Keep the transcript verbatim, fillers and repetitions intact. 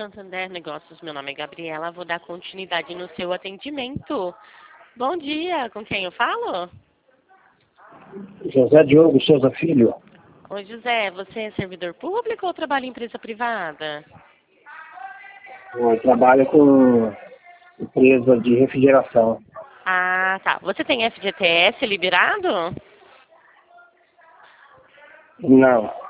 Santander Negócios. Meu nome é Gabriela. Vou dar continuidade no seu atendimento. Bom dia. Com quem eu falo? José Diogo Souza Filho. Oi, José. Você é servidor público ou trabalha em empresa privada? Eu trabalho com empresa de refrigeração. Ah, tá. Você tem F G T S liberado? Não.